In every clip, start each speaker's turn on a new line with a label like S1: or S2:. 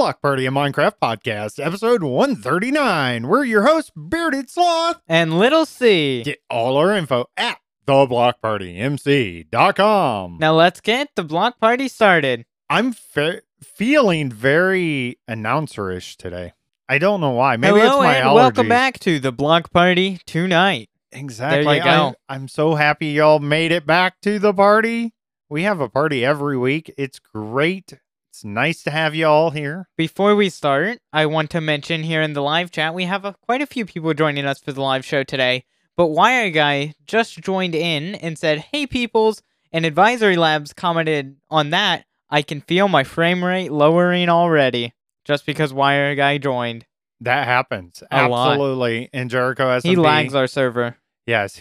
S1: Block Party, a Minecraft podcast, episode 139. We're your hosts, Bearded Sloth.
S2: And Little C.
S1: Get all our info at theblockpartymc.com.
S2: Now let's get the block party started.
S1: I'm feeling very announcer-ish today. I don't know why. Maybe
S2: Hello
S1: it's my
S2: and
S1: allergies.
S2: welcome back to the block party tonight.
S1: Exactly.
S2: There you go.
S1: I'm so happy y'all made it back to the party. We have a party every week. It's great. It's nice to have you all here.
S2: Before we start, I want to mention here in the live chat, we have quite a few people joining us for the live show today. But Wire Guy just joined in and said, "Hey peoples," and Advisory Labs commented on that. "I can feel my frame rate lowering already," just because Wire Guy joined.
S1: That happens.
S2: A lot.
S1: Absolutely. And Jericho SMP.
S2: He lags our server.
S1: Yes,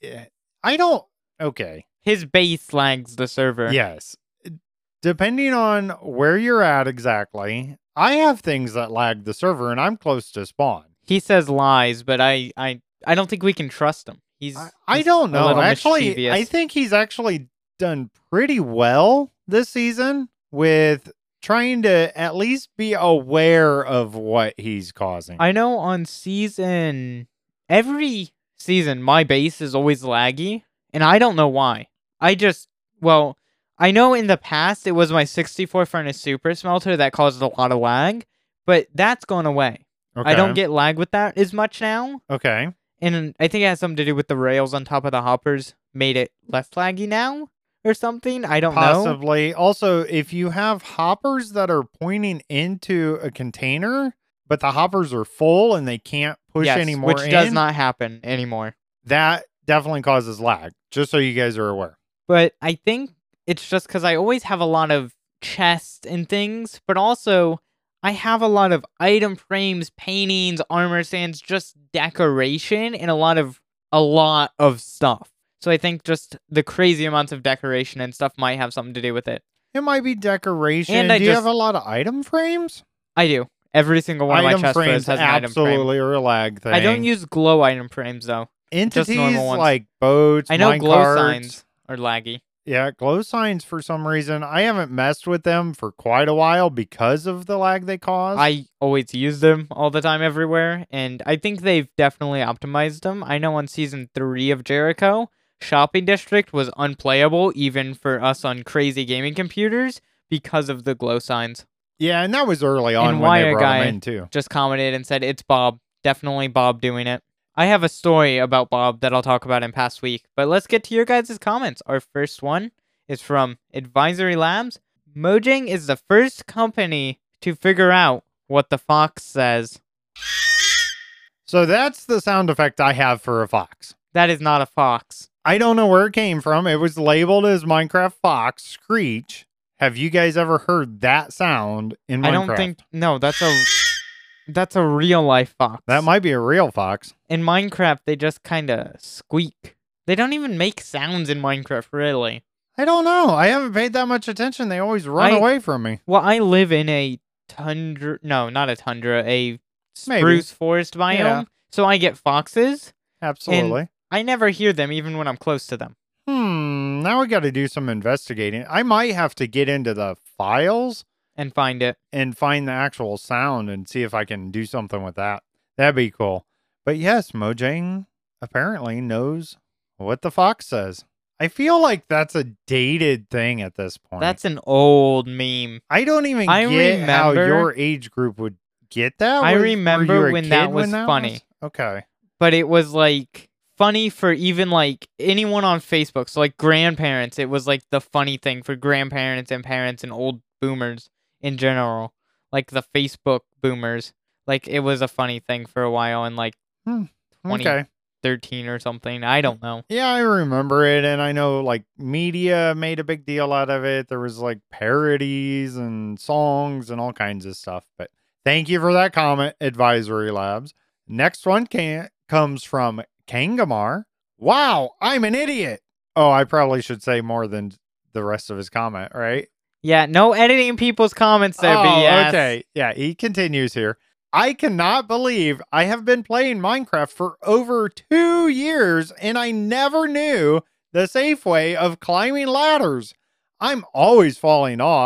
S1: okay.
S2: His base lags the server.
S1: Yes. Depending on where you're at exactly, I have things that lag the server and I'm close to spawn.
S2: He says lies, but I don't think we can trust him.
S1: I don't
S2: a
S1: know.
S2: little
S1: Actually,
S2: mischievous.
S1: I think he's actually done pretty well this season with trying to at least be aware of what he's causing.
S2: I know every season, my base is always laggy, and I don't know why. I know in the past it was my 64 furnace super smelter that caused a lot of lag, but that's gone away.
S1: Okay.
S2: I don't get lag with that as much now,
S1: Okay.
S2: and I think it has something to do with the rails on top of the hoppers made it less laggy now or something. I don't know.
S1: Possibly. Also, if you have hoppers that are pointing into a container, but the hoppers are full and they can't push
S2: Yes,
S1: any more
S2: which
S1: in,
S2: does not happen anymore.
S1: that definitely causes lag, just so you guys are aware.
S2: But I think it's just because I always have a lot of chests and things, but also I have a lot of item frames, paintings, armor stands, just decoration, and a lot of stuff. So I think just the crazy amounts of decoration and stuff might have something to do with it.
S1: It might be decoration.
S2: And
S1: Do you have a lot of item frames?
S2: I do. Every single one of my chest frames has an item frame.
S1: Absolutely are a lag thing.
S2: I don't use glow item frames, though.
S1: entities
S2: normal ones.
S1: like boats,
S2: I know
S1: mine
S2: glow
S1: carts.
S2: signs are laggy.
S1: Yeah, glow signs for some reason. I haven't messed with them for quite a while because of the lag they cause.
S2: I always use them all the time everywhere, and I think they've definitely optimized them. I know on Season 3 of Jericho, Shopping District was unplayable even for us on crazy gaming computers because of the glow signs.
S1: Yeah, and that was early on
S2: And
S1: when they
S2: Wire
S1: brought
S2: Guy
S1: them in too.
S2: just commented and said, "It's Bob. Definitely Bob doing it." I have a story about Bob that I'll talk about in past week, but let's get to your guys' comments. Our first one is from Advisory Labs. Mojang is the first company to figure out what the fox says.
S1: So that's the sound effect I have for a fox.
S2: That is not a fox.
S1: I don't know where it came from. It was labeled as Minecraft Fox Screech. Have you guys ever heard that sound in Minecraft?
S2: I don't think... No, that's a real-life fox.
S1: That might be a real fox.
S2: In Minecraft, they just kind of squeak. They don't even make sounds in Minecraft, really.
S1: I don't know. I haven't paid that much attention. They always run away from me.
S2: Well, I live in a tundra... No, not a tundra. A spruce forest biome.
S1: Yeah.
S2: So I get foxes.
S1: Absolutely.
S2: I never hear them, even when I'm close to them.
S1: Now we got to do some investigating. I might have to get into the files
S2: And find it.
S1: and find the actual sound and see if I can do something with that. That'd be cool. But yes, Mojang apparently knows what the fox says. I feel like that's a dated thing at this point.
S2: That's an old meme.
S1: I don't even get how your age group would get that.
S2: I
S1: Were
S2: remember
S1: you a
S2: when
S1: kid
S2: that was funny.
S1: Okay.
S2: But it was like funny for even like anyone on Facebook. So like grandparents, it was like the funny thing for grandparents and parents and old boomers in general. Like the Facebook boomers. Like it was a funny thing for a while in like
S1: Okay.
S2: 13 or something. I don't know.
S1: Yeah, I remember it, and I know like media made a big deal out of it. There was like parodies and songs and all kinds of stuff. But thank you for that comment, Advisory Labs. Next one comes from Kangamar. Wow, I'm an idiot. Oh, I probably should say more than the rest of his comment, right?
S2: Yeah, no editing people's comments there,
S1: Oh,
S2: BS.
S1: okay. Yeah, he continues here. I cannot believe I have been playing Minecraft for over 2 years and I never knew the safe way of climbing ladders. I'm always falling off.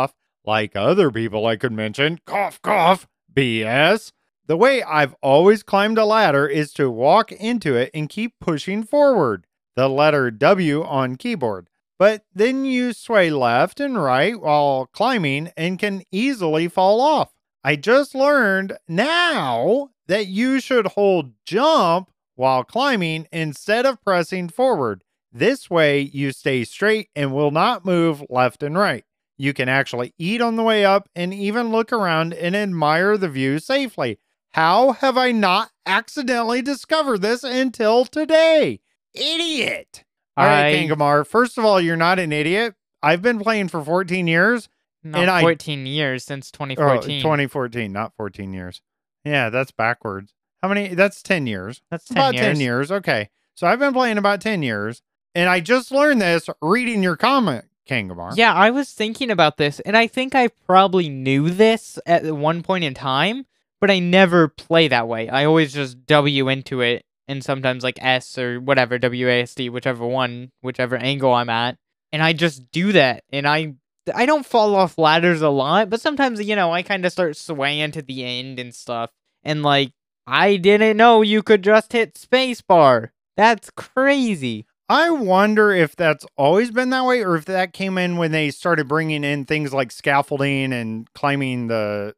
S1: like other people I could mention, cough, cough, BS. The way I've always climbed a ladder is to walk into it and keep pushing forward, the letter W on keyboard. But then you sway left and right while climbing and can easily fall off. I just learned now that you should hold jump while climbing instead of pressing forward. This way you stay straight and will not move left and right. You can actually eat on the way up and even look around and admire the view safely. How have I not accidentally discovered this until today? Idiot! All right, Kangamar, first of all, you're not an idiot. I've been playing for 14 years.
S2: Not 14 years, since 2014.
S1: 2014, not 14 years. Yeah, that's backwards. How many? That's 10 years.
S2: That's 10
S1: about
S2: years.
S1: 10 years. Okay. So I've been playing about 10 years. And I just learned this reading your comment, Kangamar.
S2: Yeah, I was thinking about this, and I think I probably knew this at one point in time, but I never play that way. I always just W into it, and sometimes like S or whatever, WASD, whichever angle I'm at. And I just do that, and I don't fall off ladders a lot, but sometimes, I kind of start swaying to the end and stuff. And like, I didn't know you could just hit spacebar. That's crazy.
S1: I wonder if that's always been that way, or if that came in when they started bringing in things like scaffolding and climbing the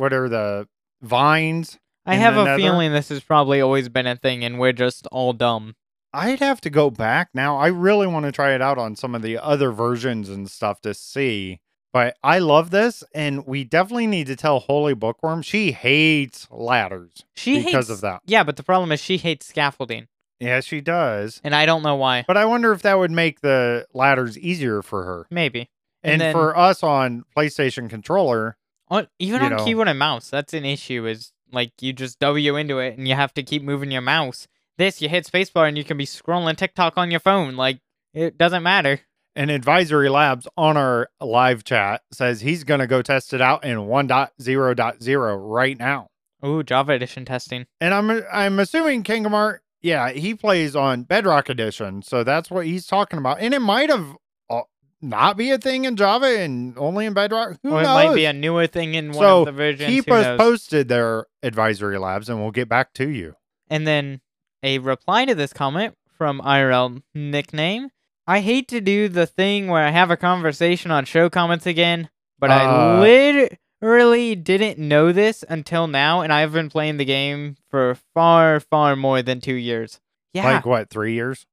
S1: vines.
S2: I have a feeling this has probably always been a thing, and we're just all dumb.
S1: I'd have to go back now. I really want to try it out on some of the other versions and stuff to see. But I love this, and we definitely need to tell Holy Bookworm she hates ladders because of that.
S2: Yeah, but the problem is she hates scaffolding.
S1: Yeah, she does.
S2: And I don't know why.
S1: But I wonder if that would make the ladders easier for her.
S2: Maybe.
S1: And then, for us on PlayStation controller.
S2: Even on keyboard and mouse, that's an issue. Is like you just W into it and you have to keep moving your mouse. This, you hit spacebar and you can be scrolling TikTok on your phone. Like, it doesn't matter.
S1: And Advisory Labs on our live chat says he's going to go test it out in 1.0.0 right now.
S2: Ooh, Java Edition testing.
S1: And I'm assuming Kangamar, yeah, he plays on Bedrock Edition, so that's what he's talking about. And it might have not be a thing in Java and only in Bedrock. Who knows?
S2: It might be a newer thing in one of the versions.
S1: Keep us posted there, Advisory Labs, and we'll get back to you.
S2: And then a reply to this comment from IRL Nickname. I hate to do the thing where I have a conversation on show comments again, but I literally didn't know this until now, and I've been playing the game for far, far more than 2 years. Yeah.
S1: Like what, 3 years?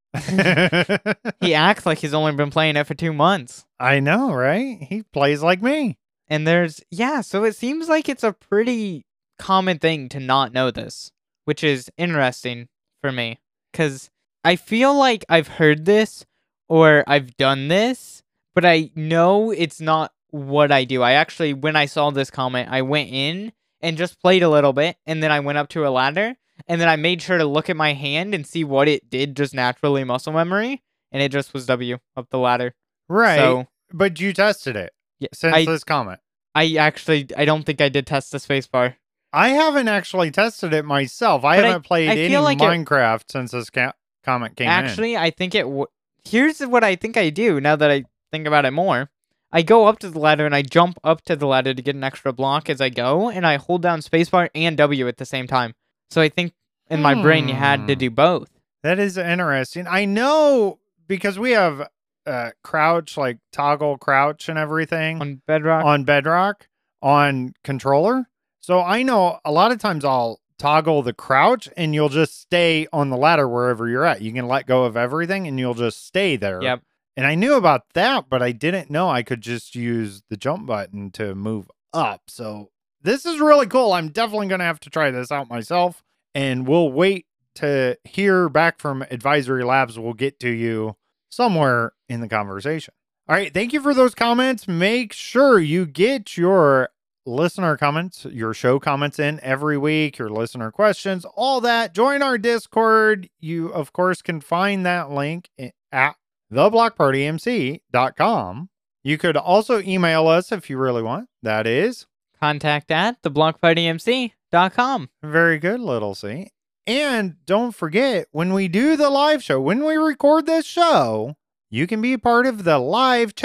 S2: He acts like he's only been playing it for 2 months.
S1: I know, right? He plays like me.
S2: And so it seems like it's a pretty common thing to not know this, which is interesting for me, because I feel like I've heard this or I've done this, but I know it's not what I do. I actually, when I saw this comment, I went in and just played a little bit, and then I went up to a ladder, and then I made sure to look at my hand and see what it did just naturally muscle memory, and it just was W up the ladder.
S1: Right, so, but you tested it since this comment.
S2: I don't think I did test the spacebar.
S1: I haven't actually tested it myself. I haven't played any Minecraft since this comment came in.
S2: Actually, I think here's what I think I do now that I think about it more. I go up to the ladder and I jump up to the ladder to get an extra block as I go, and I hold down spacebar and W at the same time. So I think in my brain you had to do both.
S1: That is interesting. I know because we have crouch, like toggle crouch and everything.
S2: On Bedrock.
S1: On controller. So I know a lot of times I'll toggle the crouch and you'll just stay on the ladder wherever you're at. You can let go of everything and you'll just stay there.
S2: Yep.
S1: And I knew about that, but I didn't know I could just use the jump button to move up. So this is really cool. I'm definitely going to have to try this out myself. And we'll wait to hear back from Advisory Labs. We'll get to you somewhere in the conversation. All right. Thank you for those comments. Make sure you get your listener comments, your show comments in every week, your listener questions, all that. Join our Discord. You, of course, can find that link at theblockpartymc.com. You could also email us if you really want. That is
S2: contact@theblockpartymc.com.
S1: Very good, little C. And don't forget, when we do the live show, when we record this show, you can be part of the live chat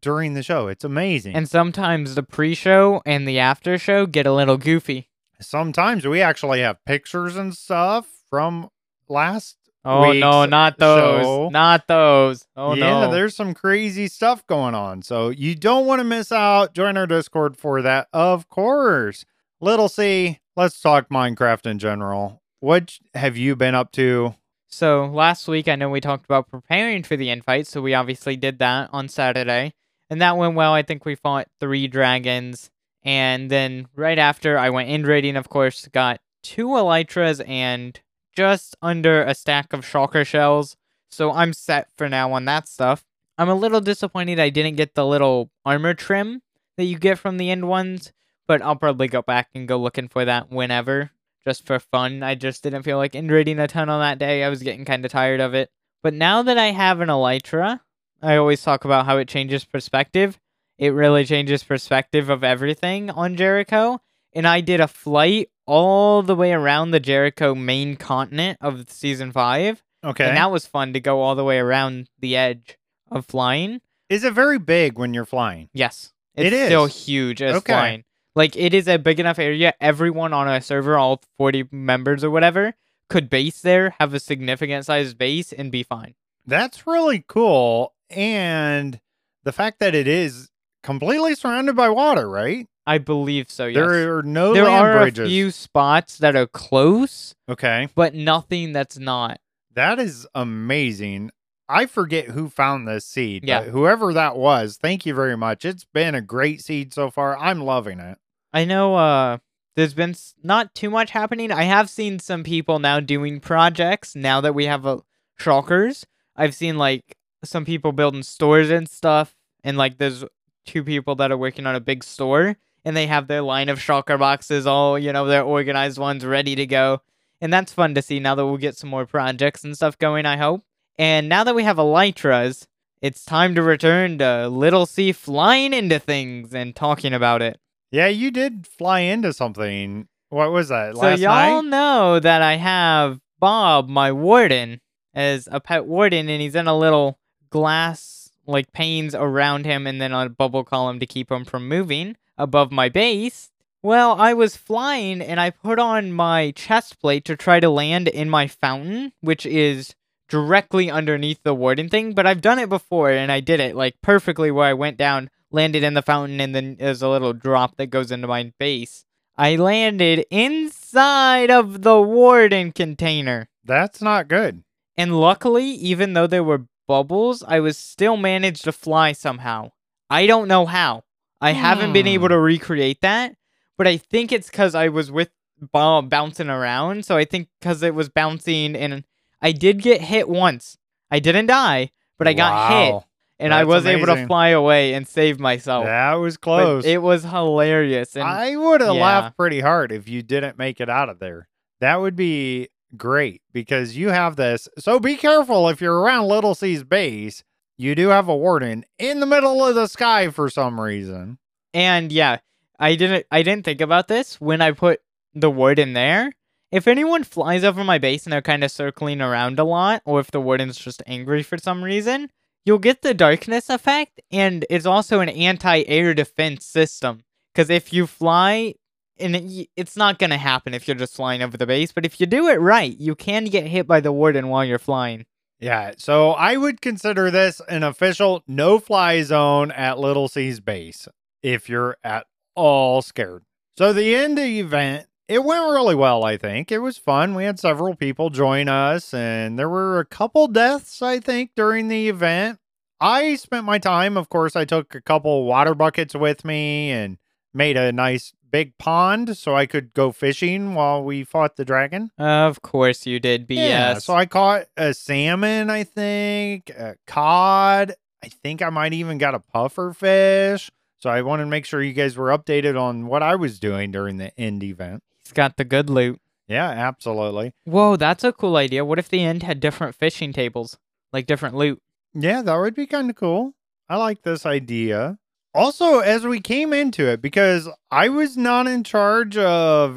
S1: during the show. It's amazing.
S2: And sometimes the pre-show and the after show get a little goofy.
S1: Sometimes we actually have pictures and stuff from last
S2: Oh no,
S1: week's
S2: not those.
S1: show.
S2: Not those. Oh
S1: yeah,
S2: no.
S1: there's some crazy stuff going on. So you don't want to miss out. Join our Discord for that, of course. Little C, let's talk Minecraft in general. What have you been up to?
S2: So last week, I know we talked about preparing for the invite, so we obviously did that on Saturday. And that went well. I think we fought 3 dragons. And then right after, I went in raiding, of course, got 2 elytras and just under a stack of shulker shells. So I'm set for now on that stuff. I'm a little disappointed I didn't get the little armor trim that you get from the end ones, but I'll probably go back and go looking for that whenever, just for fun. I just didn't feel like raiding a ton on that day. I was getting kind of tired of it. But now that I have an elytra, I always talk about how it changes perspective. It really changes perspective of everything on Jericho. And I did a flight all the way around the Jericho main continent of Season 5.
S1: Okay.
S2: And that was fun to go all the way around the edge of flying.
S1: Is it very big when you're flying?
S2: Yes.
S1: It
S2: It's
S1: is.
S2: still huge as
S1: Okay.
S2: flying. Like, it is a big enough area. Everyone on a server, all 40 members or whatever, could base there, have a significant sized base, and be fine.
S1: That's really cool. And the fact that it is completely surrounded by water, right?
S2: I believe so, yes.
S1: There are no
S2: There
S1: land
S2: are
S1: bridges.
S2: a few spots that are close,
S1: Okay.
S2: but nothing that's not.
S1: That is amazing. I forget who found this seed,
S2: Yeah.
S1: but whoever that was, thank you very much. It's been a great seed so far. I'm loving it.
S2: I know there's been not too much happening. I have seen some people now doing projects now that we have shulkers. I've seen like some people building stores and stuff, and like there's 2 people that are working on a big store, and they have their line of shulker boxes all, their organized ones ready to go. And that's fun to see now that we'll get some more projects and stuff going, I hope. And now that we have elytras, it's time to return to Little C flying into things and talking about it.
S1: Yeah, you did fly into something. What was that?
S2: So
S1: Last
S2: y'all
S1: night?
S2: know that I have Bob, my warden, as a pet warden, and he's in a little glass like panes around him and then a bubble column to keep him from moving above my base. Well, I was flying and I put on my chest plate to try to land in my fountain, which is directly underneath the warden thing, but I've done it before and I did it like perfectly where I went down, landed in the fountain, and then there's a little drop that goes into my base. I landed inside of the warden container.
S1: That's not good.
S2: And luckily, even though there were bubbles, I was still managed to fly somehow. I don't know how. I haven't been able to recreate that, but I think it's because I was with Bob bouncing around. So I think because it was bouncing, and I did get hit once. I didn't die, but I got hit,
S1: Wow.
S2: and I
S1: That's
S2: was able to
S1: amazing.
S2: fly away and save myself.
S1: That was
S2: But
S1: close.
S2: it was hilarious. And
S1: I would have
S2: yeah.
S1: laughed pretty hard if you didn't make it out of there. That would be great because you have this. So be careful if you're around Little C's base. You do have a warden in the middle of the sky for some reason.
S2: And yeah, I didn't think about this when I put the warden there. If anyone flies over my base and they're kind of circling around a lot, or if the warden's just angry for some reason, you'll get the darkness effect, and it's also an anti-air defense system. Because if you fly, and it's not going to happen if you're just flying over the base, but if you do it right, you can get hit by the warden while you're flying.
S1: Yeah, so I would consider this an official no-fly zone at Little C's base if you're at all scared. So the end of the event, it went really well, I think. It was fun. We had several people join us, and there were a couple deaths, I think, during the event. I spent my time, of course, I took a couple water buckets with me and made a nice big pond so I could go fishing while we fought the dragon.
S2: Of course you did, BS.
S1: Yeah, so I caught a salmon, I think, a cod. I think I might even got a puffer fish. So I wanted to make sure you guys were updated on what I was doing during the end event.
S2: He's got the good loot.
S1: Yeah, absolutely.
S2: Whoa, that's a cool idea. What if the end had different fishing tables? Like different loot?
S1: Yeah, that would be kind of cool. I like this idea. Also, as we came into it, because I was not in charge of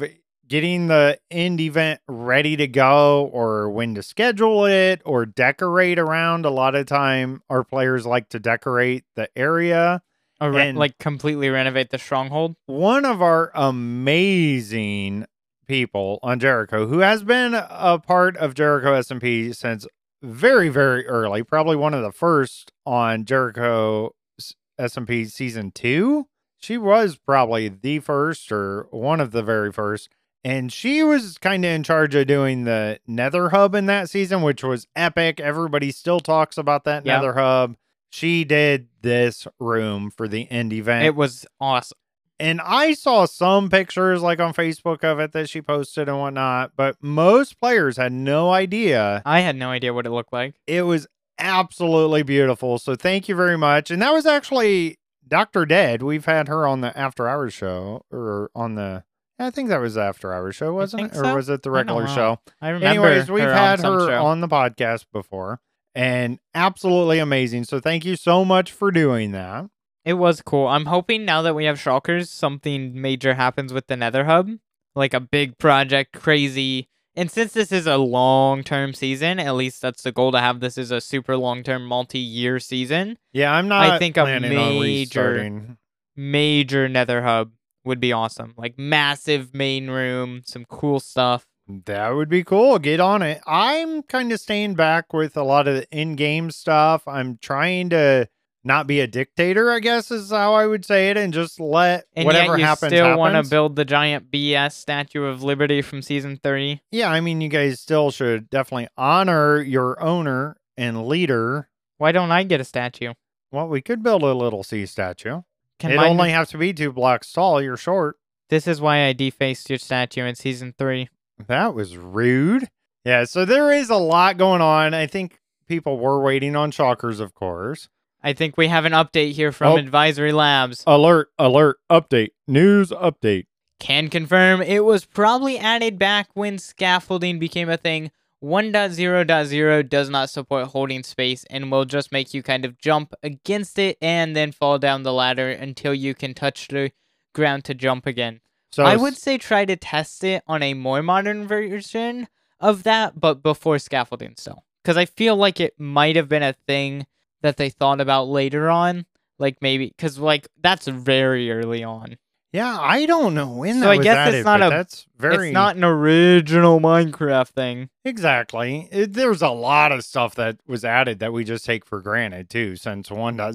S1: getting the end event ready to go or when to schedule it or decorate around. A lot of time our players like to decorate the area. And
S2: like completely renovate the stronghold.
S1: one of our amazing people on Jericho, who has been a part of Jericho SMP since very, very early, probably one of the first on Jericho SMP season 2. She was probably the first or one of the very first. And she was kind of in charge of doing the Nether Hub in that season, which was epic. Everybody still talks about that
S2: Yep.
S1: Nether Hub. She did this room for the end event.
S2: It was awesome.
S1: And I saw some pictures like on Facebook of it that she posted and whatnot, but most players had no idea.
S2: I had no idea what it looked like.
S1: It was absolutely beautiful. So thank you very much. And that was actually Dr. Dead. We've had her on the After Hours show or on the, I think that was the After Hours show, wasn't it?
S2: think
S1: Or
S2: so.
S1: was it the
S2: I don't
S1: regular
S2: know.
S1: show?
S2: I remember.
S1: Anyways, we've
S2: her
S1: had
S2: on some
S1: her
S2: show.
S1: on the podcast before and absolutely amazing. So thank you so much for doing that.
S2: It was cool. I'm hoping now that we have Shulkers, something major happens with the Nether Hub. Like a big project, crazy. And since this is a long-term season, at least that's the goal to have this is a super long-term, multi-year season.
S1: Yeah, I'm not
S2: I think a
S1: planning on restarting.
S2: major Nether Hub would be awesome. Like massive main room, some cool stuff.
S1: That would be cool. Get on it. I'm kind of staying back with a lot of the in-game stuff. I'm trying to not be a dictator, I guess is how I would say it, and just let
S2: And
S1: whatever
S2: yet you
S1: happens
S2: still want to
S1: happens.
S2: build the giant BS Statue of Liberty from Season 3.
S1: Yeah, I mean, you guys still should definitely honor your owner and leader.
S2: Why don't I get a statue?
S1: Well, we could build a little sea statue.
S2: Can
S1: It
S2: mine
S1: only have to be 2 blocks tall. You're short.
S2: This is why I defaced your statue in Season 3.
S1: That was rude. Yeah, so there is a lot going on. I think people were waiting on Shockers, of course.
S2: I think we have an update here from Advisory Labs.
S1: Alert, update, news update.
S2: Can confirm it was probably added back when scaffolding became a thing. 1.0.0 does not support holding space and will just make you kind of jump against it and then fall down the ladder until you can touch the ground to jump again.
S1: So
S2: I would say try to test it on a more modern version of that, but before scaffolding still. Because I feel like it might have been a thing that they thought about later on. Like maybe, because like that's very early on.
S1: Yeah, I don't know when
S2: So
S1: that
S2: I
S1: was
S2: guess
S1: added,
S2: it's not
S1: but
S2: a-
S1: that's very
S2: It's not an original Minecraft thing.
S1: exactly. There's a lot of stuff that was added that we just take for granted too since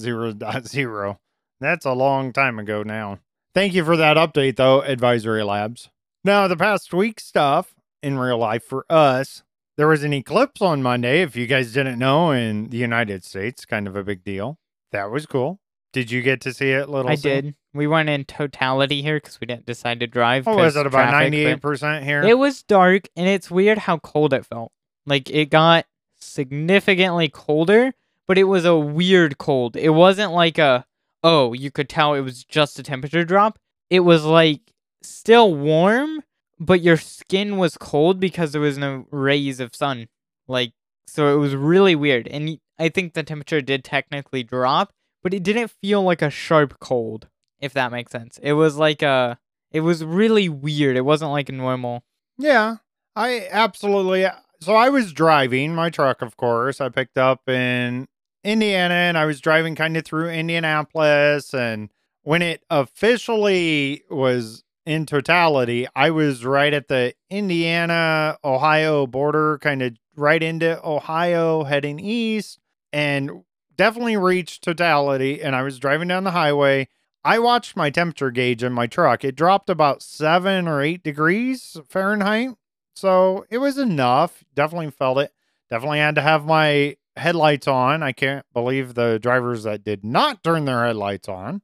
S1: 1.0.0. That's a long time ago now. Thank you for that update though, Advisory Labs. Now, the past week stuff in real life for us, there was an eclipse on Monday, if you guys didn't know, in the United States. Kind of a big deal. That was cool. Did you get to see it, Little
S2: I
S1: C?
S2: did. We went in totality here because we didn't decide to drive.
S1: What was
S2: 'cause
S1: it, about
S2: traffic,
S1: 98% here?
S2: It was dark, and it's weird how cold it felt. Like, it got significantly colder, but it was a weird cold. It wasn't like you could tell it was just a temperature drop. It was, like, still warm, but your skin was cold because there was no rays of sun. Like, so it was really weird. And I think the temperature did technically drop, but it didn't feel like a sharp cold, if that makes sense. It was like it was really weird. It wasn't like normal.
S1: Yeah, I absolutely. So I was driving my truck, of course. I picked up in Indiana and I was driving kind of through Indianapolis. And when it officially was in totality, I was right at the Indiana Ohio border, kind of right into Ohio, heading east, and definitely reached totality. And I was driving down the highway. I watched my temperature gauge in my truck. It dropped about 7 or 8 degrees Fahrenheit. So it was enough. Definitely felt it. Definitely had to have my headlights on. I can't believe the drivers that did not turn their headlights on.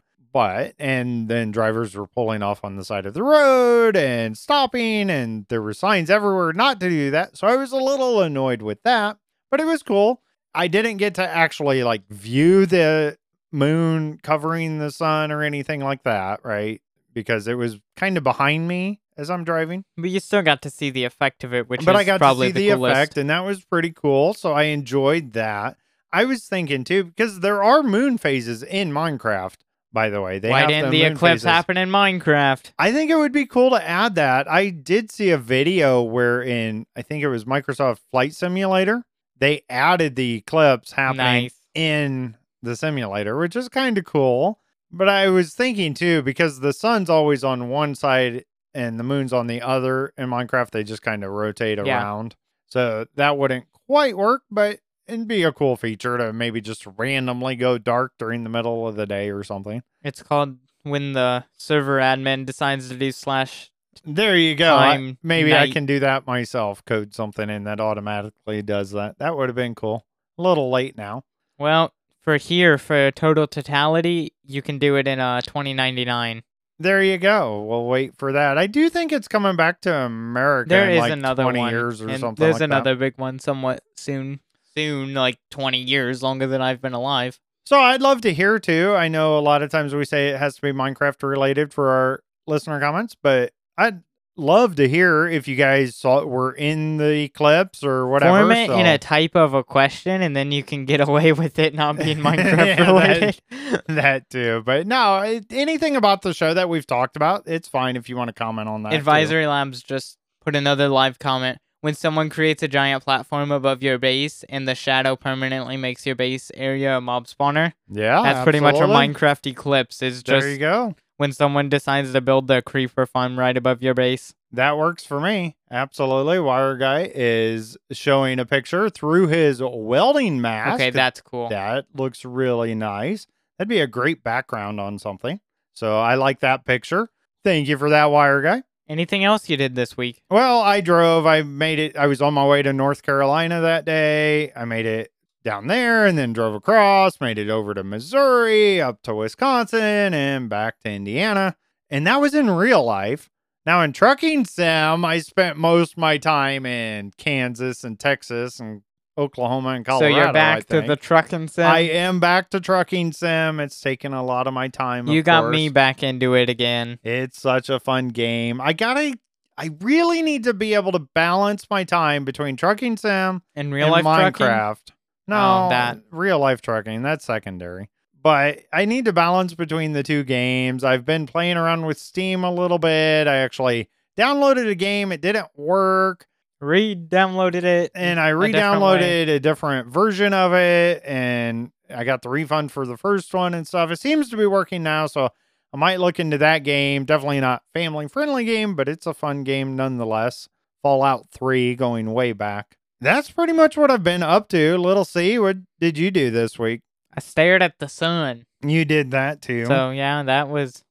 S1: And then drivers were pulling off on the side of the road and stopping, and there were signs everywhere not to do that. So I was a little annoyed with that, but it was cool. I didn't get to actually like view the moon covering the sun or anything like that, right? Because it was kind of behind me as I'm driving.
S2: But you still got to see the effect of it, which
S1: But
S2: is
S1: I got to
S2: probably
S1: see
S2: the
S1: the
S2: coolest.
S1: effect, and that was pretty cool. So I enjoyed that. I was thinking too, because there are moon phases in Minecraft. by the way. They
S2: Why
S1: have
S2: didn't
S1: the
S2: the
S1: moon
S2: eclipse
S1: phases.
S2: happen in Minecraft?
S1: I think it would be cool to add that. I did see a video where I think it was Microsoft Flight Simulator, they added the eclipse happening
S2: Nice.
S1: in the simulator, which is kind of cool. But I was thinking too, because the sun's always on one side and the moon's on the other in Minecraft, they just kind of rotate
S2: Yeah.
S1: around. So that wouldn't quite work, but it'd be a cool feature to maybe just randomly go dark during the middle of the day or something.
S2: It's called when the server admin decides to do slash.
S1: There you go.
S2: Time,
S1: Maybe I
S2: night.
S1: can do that myself, code something in that automatically does that. That would have been cool. A little late now.
S2: Well, for total totality, you can do it in 2099.
S1: There you go. We'll wait for that. I do think it's coming back to America
S2: There
S1: in
S2: is
S1: like
S2: another
S1: 20
S2: one.
S1: years or
S2: and
S1: something
S2: there's
S1: like
S2: another big one somewhat soon. Soon, like 20 years, longer than I've been alive.
S1: So I'd love to hear too. I know a lot of times we say it has to be Minecraft related for our listener comments, but I'd love to hear if you guys were in the eclipse or whatever.
S2: Form it in a type of a question, and then you can get away with it not being Minecraft related.
S1: That too. But no, anything about the show that we've talked about, it's fine if you want to comment on that.
S2: Advisory Labs just put another live comment. When someone creates a giant platform above your base and the shadow permanently makes your base area a mob spawner,
S1: yeah,
S2: that's pretty much a
S1: absolutely.
S2: Minecraft eclipse. Is just
S1: There you go.
S2: when someone decides to build the creeper farm right above your base.
S1: That works for me. Absolutely. Wire Guy is showing a picture through his welding mask.
S2: Okay, that's cool.
S1: That looks really nice. That'd be a great background on something. So I like that picture. Thank you for that, Wire Guy.
S2: Anything else you did this week?
S1: Well, I drove. I made it. I was on my way to North Carolina that day. I made it down there and then drove across, made it over to Missouri, up to Wisconsin, and back to Indiana. And that was in real life. Now, in Trucking Sim, I spent most of my time in Kansas and Texas and Oklahoma and Colorado.
S2: So you're back
S1: I
S2: to
S1: think.
S2: the Trucking Sim?
S1: I am back to Trucking Sim. It's taken a lot of my time.
S2: You
S1: of
S2: got
S1: course.
S2: me back into it again.
S1: It's such a fun game. I really need to be able to balance my time between Trucking Sim
S2: In real
S1: and
S2: life trucking?
S1: Minecraft. No,
S2: that.
S1: real life trucking, that's secondary. But I need to balance between the two games. I've been playing around with Steam a little bit. I actually downloaded a game. It didn't work.
S2: Re-downloaded it.
S1: And I
S2: different way.
S1: re-downloaded a different version of it. And I got the refund for the first one and stuff. It seems to be working now. So I might look into that game. Definitely not family-friendly game, but it's a fun game nonetheless. Fallout 3 going way back. That's pretty much what I've been up to. Little C, what did you do this week?
S2: I stared at the sun.
S1: You did that too.
S2: So yeah, that was.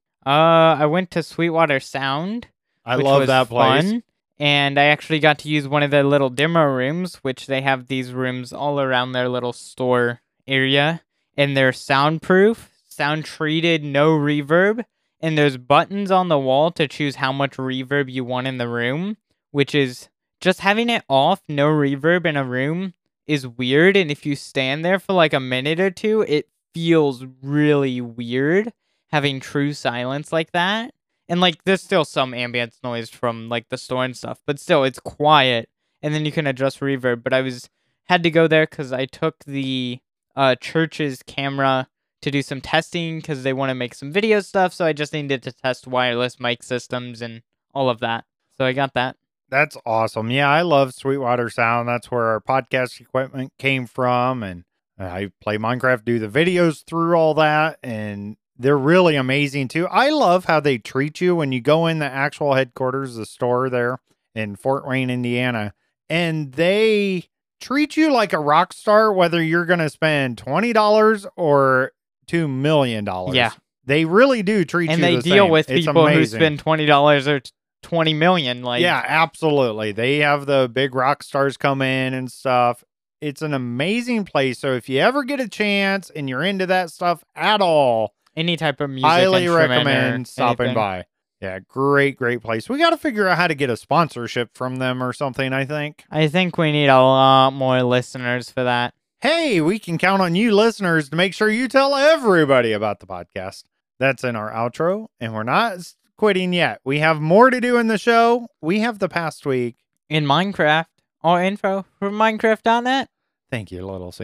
S2: I went to Sweetwater Sound.
S1: I
S2: which
S1: love
S2: was
S1: that place.
S2: fun, and I actually got to use one of their little demo rooms, which they have these rooms all around their little store area, and they're soundproof, sound treated, no reverb, and there's buttons on the wall to choose how much reverb you want in the room, which is just having it off, no reverb in a room is weird, and if you stand there for like a minute or two, it feels really weird having true silence like that. And like there's still some ambient noise from like the store and stuff, but still it's quiet, and then you can adjust reverb. But had to go there because I took the church's camera to do some testing because they want to make some video stuff, so I just needed to test wireless mic systems and all of that. So I got that.
S1: That's awesome. Yeah, I love Sweetwater Sound. That's where our podcast equipment came from. And I play Minecraft, do the videos through all that. And they're really amazing too. I love how they treat you when you go in the actual headquarters, the store there in Fort Wayne, Indiana. And they treat you like a rock star, whether you're going to spend $20 or $2 million.
S2: Yeah.
S1: They really do treat
S2: And
S1: you
S2: they
S1: the
S2: deal
S1: same.
S2: with
S1: It's
S2: people who
S1: amazing.
S2: spend $20 or 20 million. Like,
S1: yeah, absolutely. They have the big rock stars come in and stuff. It's an amazing place. So if you ever get a chance and you're into that stuff at all,
S2: any type of music,
S1: highly
S2: instrument or
S1: recommend stopping
S2: anything.
S1: by. Yeah, great place. We got to figure out how to get a sponsorship from them or something, I think.
S2: I think we need a lot more listeners for that.
S1: Hey, we can count on you listeners to make sure you tell everybody about the podcast. That's in our outro, and we're not quitting yet. We have more to do in the show. We have the past week.
S2: In Minecraft, all info from Minecraft.net.
S1: Thank you, Little C.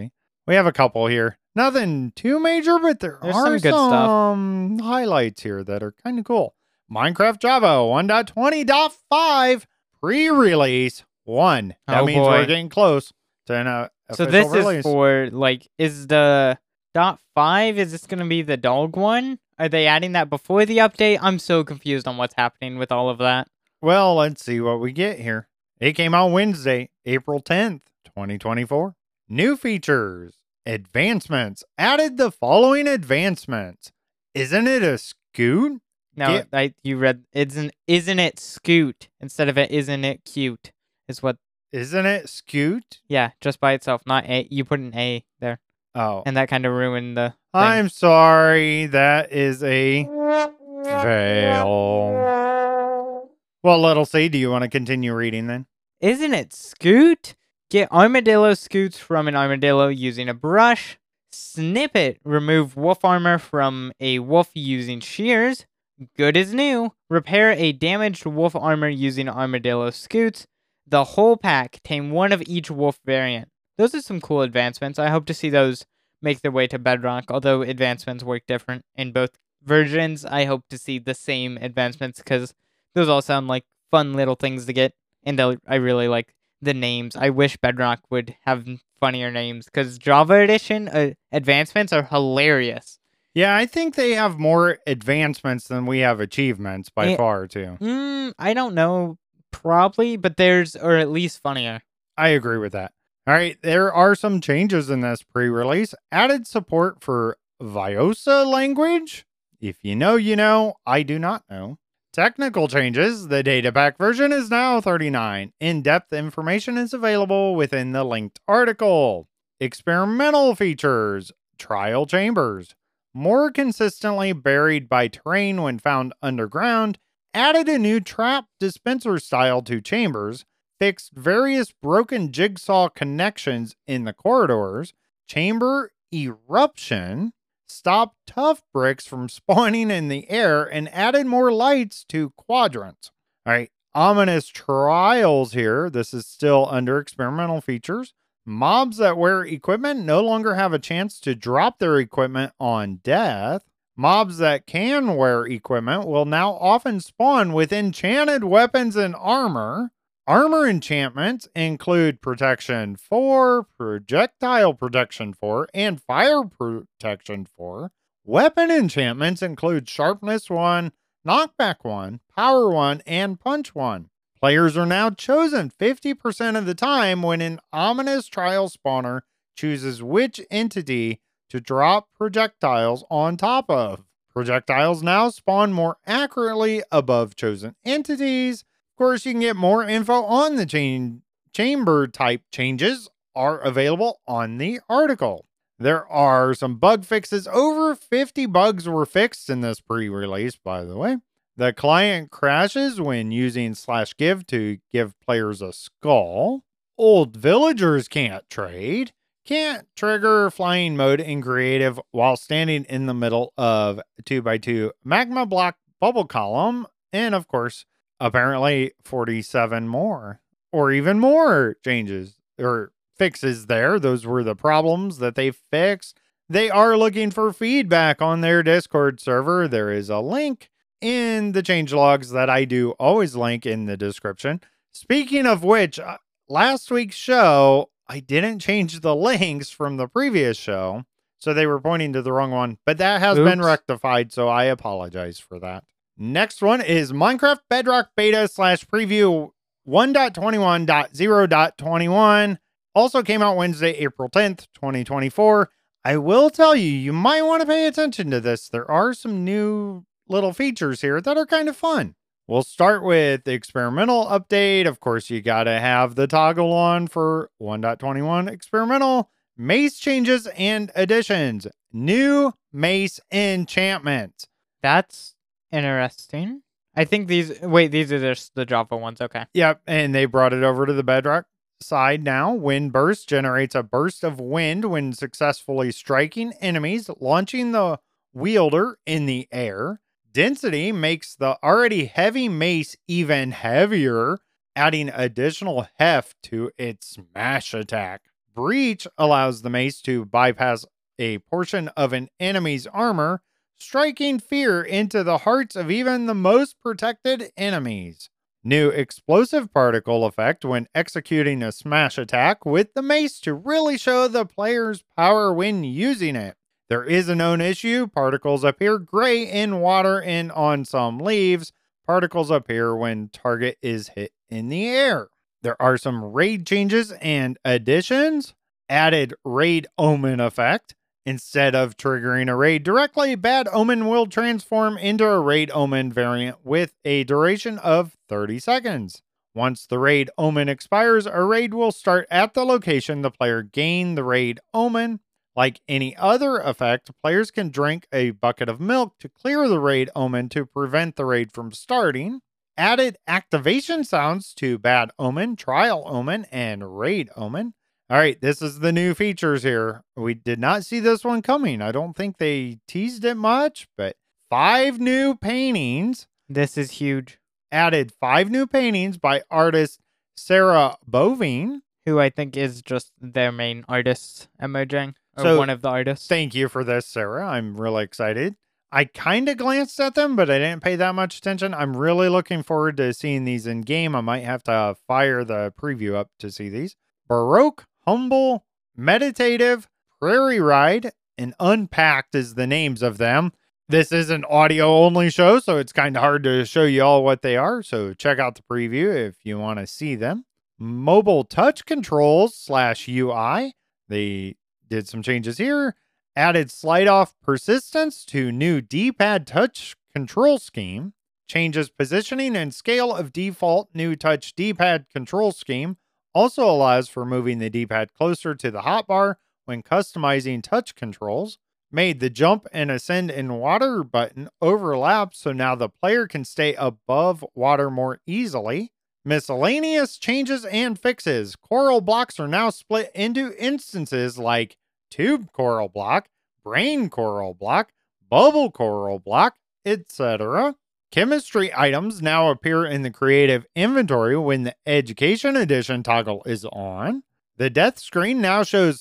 S1: We have a couple here. Nothing too major, but there
S2: There's
S1: are
S2: some good stuff.
S1: some highlights here that are kind of cool. Minecraft Java 1.20.5 pre-release 1. That
S2: Oh,
S1: means we're
S2: boy.
S1: getting close to an
S2: So
S1: official
S2: this
S1: release.
S2: is for, like, is the .5, is this going to be the dog one? Are they adding that before the update? I'm so confused on what's happening with all of that.
S1: Well, let's see what we get here. It came out Wednesday, April 10th, 2024. New features, advancements. Added the following advancements. Isn't it a scoot?
S2: No, you read, isn't it scoot instead of isn't it cute is what.
S1: Isn't it scoot?
S2: Yeah, just by itself, not a. You put an A there.
S1: Oh.
S2: And that kind of ruined the thing.
S1: I'm sorry. That is a fail. Well, Little C, do you want to continue reading then?
S2: Isn't it scoot? Get armadillo scoots from an armadillo using a brush. Snip it. Remove wolf armor from a wolf using shears. Good as new. Repair a damaged wolf armor using armadillo scoots. The whole pack. Tame one of each wolf variant. Those are some cool advancements. I hope to see those make their way to Bedrock, although advancements work different in both versions. I hope to see the same advancements because those all sound like fun little things to get, and I really like the names. I wish Bedrock would have funnier names because Java Edition advancements are hilarious.
S1: Yeah, I think they have more advancements than we have achievements by far, too.
S2: I don't know, probably, but or at least funnier.
S1: I agree with that. All right, there are some changes in this pre-release. Added support for Viosa language. If you know, you know. I do not know. Technical changes. The data pack version is now 39. In-depth information is available within the linked article. Experimental features. Trial chambers. More consistently buried by terrain when found underground. Added a new trap dispenser style to chambers. Fixed various broken jigsaw connections in the corridors, chamber eruption, stopped tough bricks from spawning in the air, and added more lights to quadrants. All right, ominous trials here. This is still under experimental features. Mobs that wear equipment no longer have a chance to drop their equipment on death. Mobs that can wear equipment will now often spawn with enchanted weapons and armor. Armor enchantments include Protection 4, Projectile Protection 4, and Fire Protection 4. Weapon enchantments include Sharpness 1, Knockback 1, Power 1, and Punch 1. Players are now chosen 50% of the time when an ominous trial spawner chooses which entity to drop projectiles on top of. Projectiles now spawn more accurately above chosen entities. Of course, you can get more info on the chamber type changes are available on the article. There are some bug fixes. Over 50 bugs were fixed in this pre-release, by the way. The client crashes when using /give to give players a skull. Old villagers can't trade. Can't trigger flying mode in creative while standing in the middle of 2x2 magma block bubble column. And of course, apparently 47 more or even more changes or fixes there. Those were the problems that they fixed. They are looking for feedback on their Discord server. There is a link in the changelogs that I do always link in the description. Speaking of which, last week's show, I didn't change the links from the previous show, so they were pointing to the wrong one, but that has been rectified, so I apologize for that. Next one is Minecraft Bedrock Beta /preview 1.21.0.21. Also came out Wednesday, April 10th, 2024. I will tell you, you might want to pay attention to this. There are some new little features here that are kind of fun. We'll start with the experimental update. Of course, you got to have the toggle on for 1.21 experimental. Mace changes and additions. New mace enchantments.
S2: That's interesting. I think these are just the Java ones. Okay.
S1: Yep. And they brought it over to the Bedrock side now. Wind burst generates a burst of wind when successfully striking enemies, launching the wielder in the air. Density makes the already heavy mace even heavier, adding additional heft to its smash attack. Breach allows the mace to bypass a portion of an enemy's armor, striking fear into the hearts of even the most protected enemies. New explosive particle effect when executing a smash attack with the mace to really show the player's power when using it. There is a known issue. Particles appear gray in water and on some leaves. Particles appear when target is hit in the air. There are some raid changes and additions. Added Raid Omen effect. Instead of triggering a raid directly, Bad Omen will transform into a Raid Omen variant with a duration of 30 seconds. Once the Raid Omen expires, a raid will start at the location the player gained the Raid Omen. Like any other effect, players can drink a bucket of milk to clear the Raid Omen to prevent the raid from starting. Added activation sounds to Bad Omen, Trial Omen, and Raid Omen. All right, this is the new features here. We did not see this one coming. I don't think they teased it much, but 5 new paintings.
S2: This is huge.
S1: Added 5 new paintings by artist Sarah Bovine,
S2: who I think is just their main artist at Mojang, or
S1: So,
S2: one of the artists.
S1: Thank you for this, Sarah. I'm really excited. I kind of glanced at them, but I didn't pay that much attention. I'm really looking forward to seeing these in game. I might have to fire the preview up to see these. Baroque, Humble, Meditative, Prairie Ride, and Unpacked is the names of them. This is an audio only show, so it's kind of hard to show you all what they are. So check out the preview if you want to see them. Mobile touch controls / UI. They did some changes here. Added slide off persistence to new D-pad touch control scheme. Changes positioning and scale of default new touch D-pad control scheme. Also allows for moving the D-pad closer to the hotbar when customizing touch controls. Made the jump and ascend in water button overlap so now the player can stay above water more easily. Miscellaneous changes and fixes. Coral blocks are now split into instances like Tube Coral Block, Brain Coral Block, Bubble Coral Block, etc. Chemistry items now appear in the creative inventory when the Education Edition toggle is on. The death screen now shows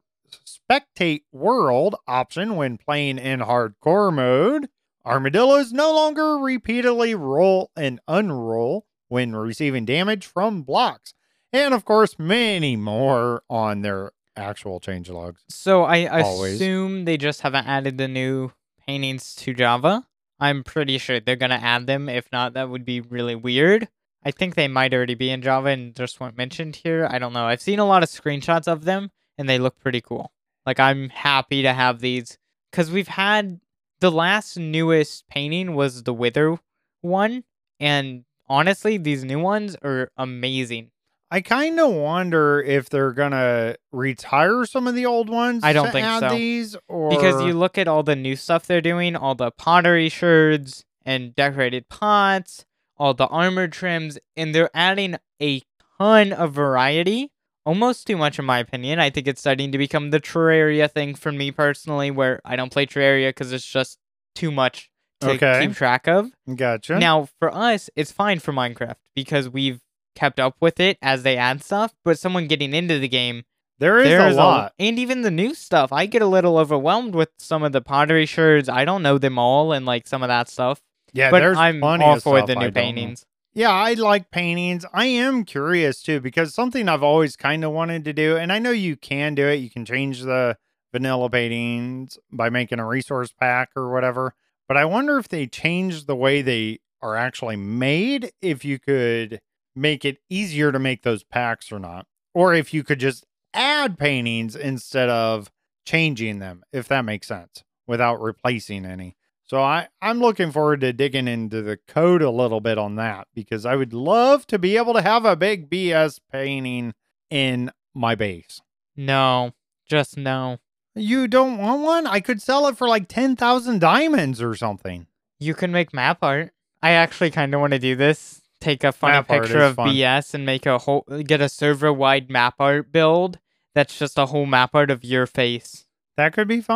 S1: Spectate World option when playing in hardcore mode. Armadillos no longer repeatedly roll and unroll when receiving damage from blocks. And of course, many more on their actual changelogs.
S2: So I assume they just haven't added the new paintings to Java. I'm pretty sure they're going to add them. If not, that would be really weird. I think they might already be in Java and just weren't mentioned here. I don't know. I've seen a lot of screenshots of them, and they look pretty cool. Like, I'm happy to have these. Because we've had... The last newest painting was the Wither one. And honestly, these new ones are amazing.
S1: I kind of wonder if they're going to retire some of the old ones.
S2: I don't think so.
S1: These, or...
S2: Because you look at all the new stuff they're doing, all the pottery sherds and decorated pots, all the armor trims, and they're adding a ton of variety. Almost too much in my opinion. I think it's starting to become the Terraria thing for me personally, where I don't play Terraria because it's just too much to keep track of.
S1: Gotcha.
S2: Now, for us, it's fine for Minecraft because we've kept up with it as they add stuff, but someone getting into the game,
S1: there's a lot.
S2: And even the new stuff, I get a little overwhelmed with some of the pottery sherds. I don't know them all and like some of that stuff.
S1: Yeah,
S2: but
S1: there's
S2: I'm
S1: plenty
S2: all
S1: of
S2: for
S1: stuff
S2: the
S1: I
S2: new
S1: don't know.
S2: paintings.
S1: Yeah, I like paintings. I am curious too, because something I've always kind of wanted to do, and I know you can do it. You can change the vanilla paintings by making a resource pack or whatever. But I wonder if they change the way they are actually made, if you could make it easier to make those packs or not. Or if you could just add paintings instead of changing them, if that makes sense, without replacing any. So I'm looking forward to digging into the code a little bit on that, because I would love to be able to have a big BS painting in my base.
S2: No, just no.
S1: You don't want one? I could sell it for like 10,000 diamonds or something.
S2: You can make map art. I actually kind of want to do this. Take a funny picture of BS and make get a server-wide map art build that's just a whole map art of your face.
S1: That could be fun.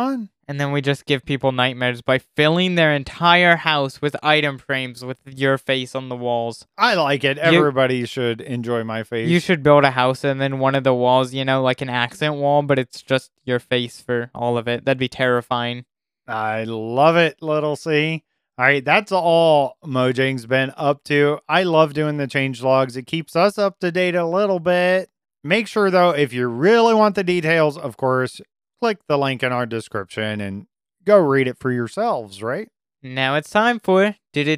S2: And then we just give people nightmares by filling their entire house with item frames with your face on the walls.
S1: I like it. Everybody should enjoy my face.
S2: You should build a house and then one of the walls, like an accent wall, but it's just your face for all of it. That'd be terrifying.
S1: I love it, little C. All right, that's all Mojang's been up to. I love doing the change logs. It keeps us up to date a little bit. Make sure, though, if you really want the details, of course, click the link in our description and go read it for yourselves, right?
S2: Now it's time for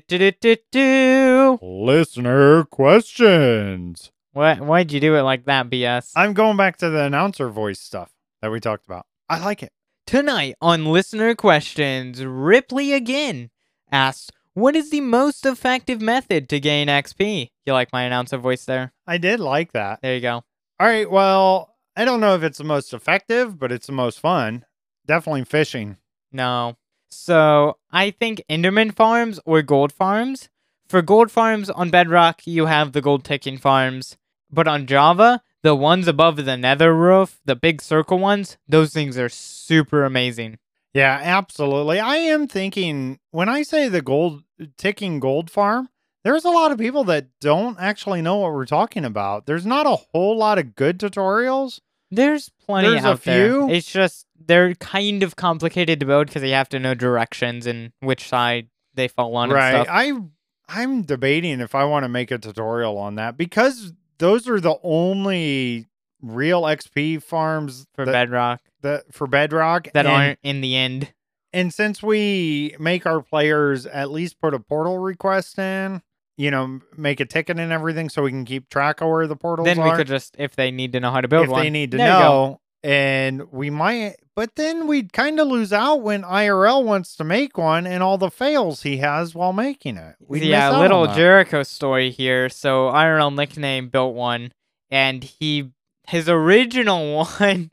S1: listener questions.
S2: Why'd you do it like that, BS?
S1: I'm going back to the announcer voice stuff that we talked about. I like it.
S2: Tonight on Listener Questions, Ripley again asks, what is the most effective method to gain XP? You like my announcer voice there?
S1: I did like that.
S2: There you go.
S1: All right, well, I don't know if it's the most effective, but it's the most fun. Definitely fishing.
S2: No. So, I think Enderman farms or gold farms. For gold farms on Bedrock, you have the gold ticking farms. But on Java, the ones above the nether roof, the big circle ones, those things are super amazing.
S1: Yeah, absolutely. I am thinking, when I say the gold ticking gold farm, there's a lot of people that don't actually know what we're talking about. There's not a whole lot of good tutorials.
S2: There's plenty
S1: There's
S2: out
S1: a few.
S2: there. It's just, they're kind of complicated to build because you have to know directions and which side they fall on
S1: Right.
S2: and stuff.
S1: I'm debating if I want to make a tutorial on that because those are the only real XP farms
S2: for Bedrock.
S1: For Bedrock
S2: that aren't in the end.
S1: And since we make our players at least put a portal request in, make a ticket and everything so we can keep track of where the portals are.
S2: Then we could just, if they need to know how to build
S1: if
S2: one.
S1: If they need to know, and we might, but then we'd kind of lose out when IRL wants to make one and all the fails he has while making it.
S2: Yeah, little Jericho story here. So IRL Nickname built one, and his original one,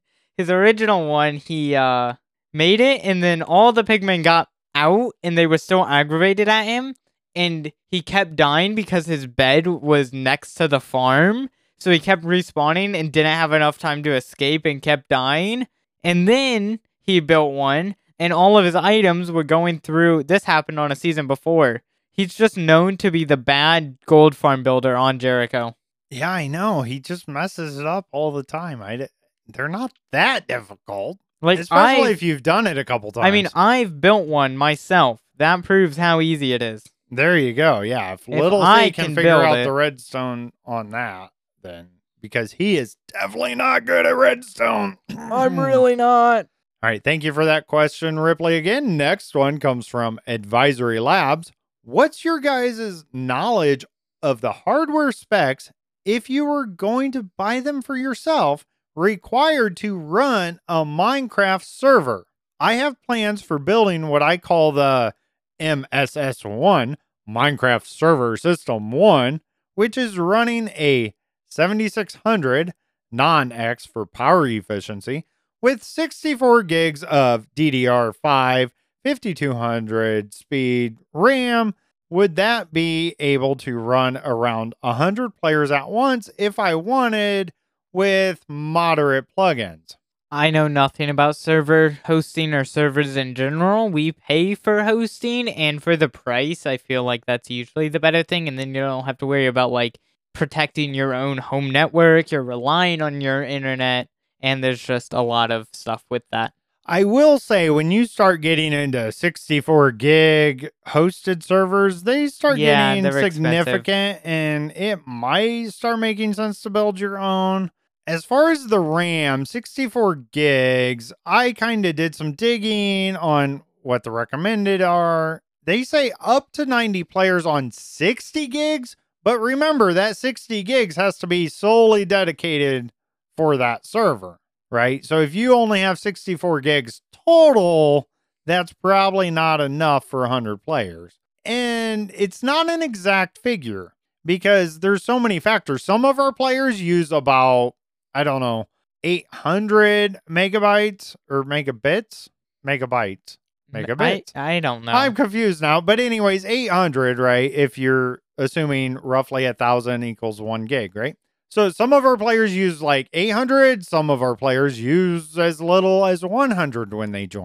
S2: he made it, and then all the pigmen got out, and they were still aggravated at him, and he kept dying because his bed was next to the farm, so he kept respawning and didn't have enough time to escape and kept dying, and then he built one, and all of his items were going through. This happened on a season before. He's just known to be the bad gold farm builder on Jericho.
S1: Yeah, I know. He just messes it up all the time. They're not that difficult. Especially if you've done it a couple times.
S2: I mean, I've built one myself. That proves how easy it is.
S1: There you go. Yeah, if Little C can figure out the redstone on that, then because he is definitely not good at redstone.
S2: I'm really not.
S1: All right, thank you for that question, Ripley. Again, next one comes from Advisory Labs. What's your guys' knowledge of the hardware specs if you were going to buy them for yourself, required to run a Minecraft server? I have plans for building what I call the MSS1, Minecraft Server System 1, which is running a 7600 non-X for power efficiency with 64 gigs of DDR5, 5200 speed RAM. Would that be able to run around 100 players at once if I wanted with moderate plugins?
S2: I know nothing about server hosting or servers in general. We pay for hosting, and for the price, I feel like that's usually the better thing, and then you don't have to worry about protecting your own home network. You're relying on your internet, and there's just a lot of stuff with that.
S1: I will say, when you start getting into 64 gig hosted servers, they start getting significant, expensive. And it might start making sense to build your own. As far as the RAM, 64 gigs, I kind of did some digging on what the recommended are. They say up to 90 players on 60 gigs, but remember that 60 gigs has to be solely dedicated for that server, right? So if you only have 64 gigs total, that's probably not enough for 100 players. And it's not an exact figure because there's so many factors. Some of our players use about, 800 megabytes or megabits? Megabytes.
S2: I don't know.
S1: I'm confused now. But anyways, 800, right? If you're assuming roughly 1,000 equals 1 gig, right? So some of our players use 800. Some of our players use as little as 100 when they join.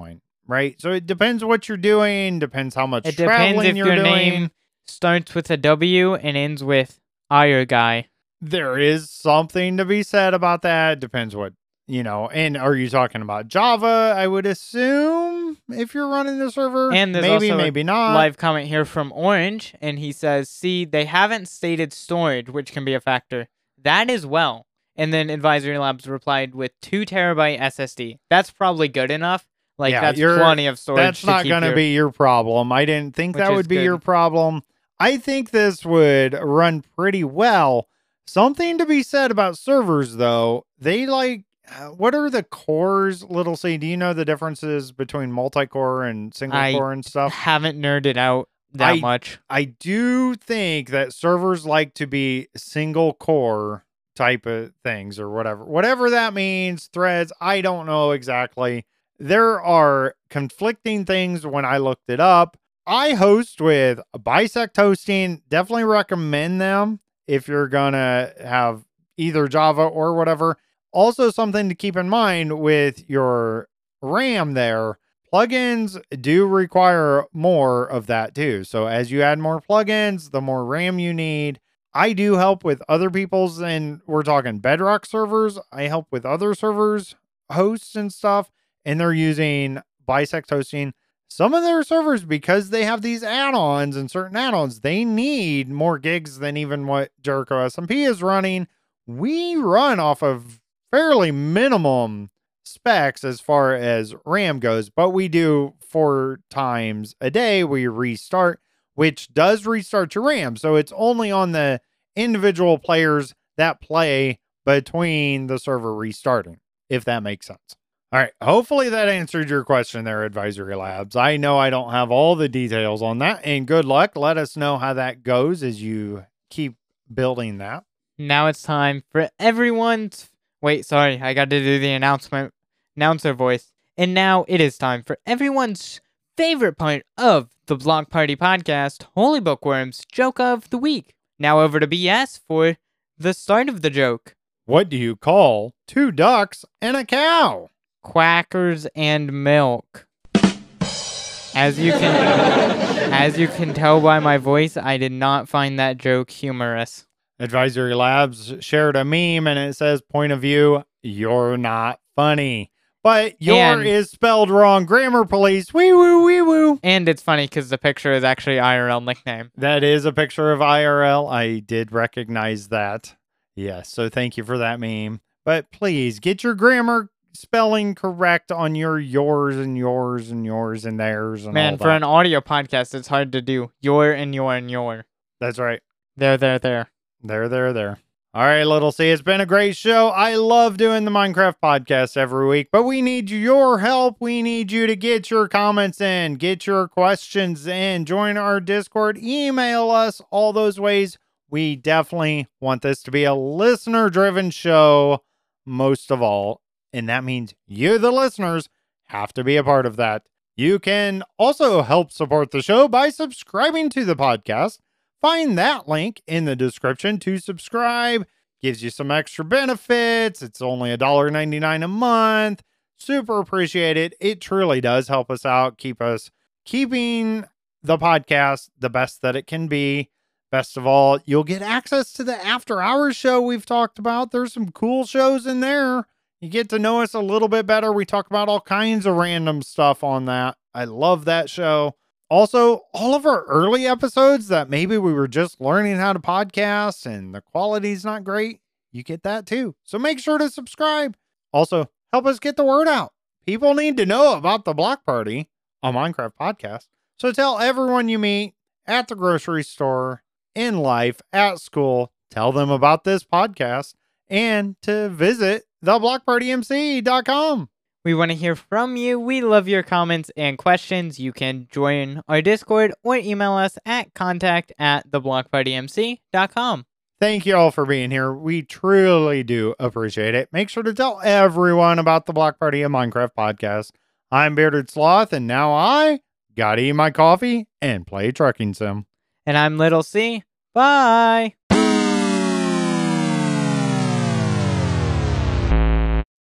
S1: right? So it depends what you're doing, depends how much
S2: It depends
S1: traveling
S2: if
S1: you're
S2: your
S1: doing.
S2: name starts with a W and ends with Ire Guy.
S1: There is something to be said about that. Depends what, and are you talking about Java? I would assume if you're running the server,
S2: And there's
S1: maybe,
S2: also
S1: maybe
S2: a
S1: not.
S2: live comment here from Orange, and he says, see, they haven't stated storage, which can be a factor. That as well. And then Advisory Labs replied with 2 terabyte SSD. That's probably good enough. Like,
S1: Yeah,
S2: that's plenty of storage
S1: That's
S2: to
S1: not
S2: keep
S1: going to be your problem. I didn't think
S2: Which
S1: that
S2: is
S1: would be your
S2: good.
S1: problem. I think this would run pretty well. Something to be said about servers, though. They what are the cores, Little C? Do you know the differences between multi-core and single
S2: I
S1: core and stuff?
S2: haven't nerded out that much.
S1: I do think that servers like to be single core type of things or whatever. Whatever that means, threads, I don't know exactly. There are conflicting things when I looked it up. I host with Bisect Hosting. Definitely recommend them if you're going to have either Java or whatever. Also, something to keep in mind with your RAM there, plugins do require more of that too. So as you add more plugins, the more RAM you need. I do help with other people's, and we're talking Bedrock servers. I help with other servers, hosts and stuff, and they're using Bisect Hosting. Some of their servers, because they have these add-ons and certain add-ons, they need more gigs than even what Jericho SMP is running. We run off of fairly minimum specs as far as RAM goes, but we do 4 times a day we restart, which does restart your RAM. So it's only on the individual players that play between the server restarting, if that makes sense. All right. Hopefully that answered your question there, Advisory Labs. I know I don't have all the details on that, and good luck. Let us know how that goes as you keep building that.
S2: Now it's time for everyone's... Wait, sorry. I got to do the announcer voice. And now it is time for everyone's favorite part of the Block Party Podcast, Holy Bookworms Joke of the Week. Now over to BS for the start of the joke.
S1: What do you call 2 ducks and a cow?
S2: Quackers and milk. As you can tell by my voice, I did not find that joke humorous.
S1: Advisory Labs shared a meme and it says, point of view, you're not funny. But your is spelled wrong. Grammar police. Wee woo, wee woo.
S2: And it's funny because the picture is actually IRL nickname.
S1: That is a picture of IRL. I did recognize that. Yes, so thank you for that meme. But please get your grammar spelling correct on yours and yours and yours and theirs and
S2: Man,
S1: all
S2: for
S1: that.
S2: an audio podcast, it's hard to do. Your and your and your.
S1: That's right.
S2: There.
S1: There. All right, Little C, it's been a great show. I love doing the Minecraft podcast every week, but we need your help. We need you to get your comments in, get your questions in, join our Discord, email us, all those ways. We definitely want this to be a listener-driven show, most of all, and that means you, the listeners, have to be a part of that. You can also help support the show by subscribing to the podcast. Find that link in the description to subscribe. Gives you some extra benefits. It's only $1.99 a month. Super appreciate it. It truly does help us out, keeping the podcast the best that it can be. Best of all, you'll get access to the after hours show we've talked about. There's some cool shows in there. You get to know us a little bit better. We talk about all kinds of random stuff on that. I love that show. Also, all of our early episodes that maybe we were just learning how to podcast and the quality's not great, you get that too. So make sure to subscribe. Also, help us get the word out. People need to know about the Block Party, a Minecraft podcast. So tell everyone you meet at the grocery store, in life, at school, tell them about this podcast and to visit theblockpartymc.com.
S2: We want to hear from you. We love your comments and questions. You can join our Discord or email us at contact@theblockpartymc.com.
S1: Thank you all for being here. We truly do appreciate it. Make sure to tell everyone about the Block Party, a Minecraft podcast. I'm Bearded Sloth, and now I gotta eat my coffee and play Trucking Sim.
S2: And I'm Little C. Bye!